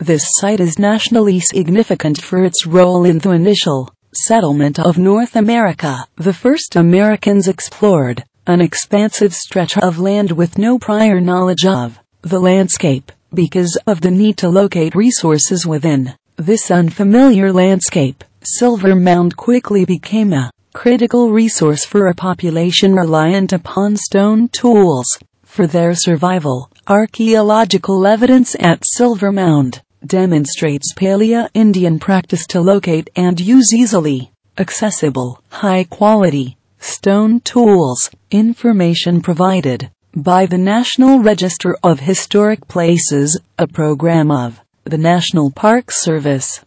This site is nationally significant for its role in the initial settlement of North America. The first Americans explored an expansive stretch of land with no prior knowledge of the landscape, because of the need to locate resources within this unfamiliar landscape. Silver Mound quickly became a critical resource for a population reliant upon stone tools for their survival. Archaeological evidence at Silver Mound demonstrates Paleo-Indian practice to locate and use easily accessible, high-quality stone tools. Information provided by the National Register of Historic Places, a program of the National Park Service.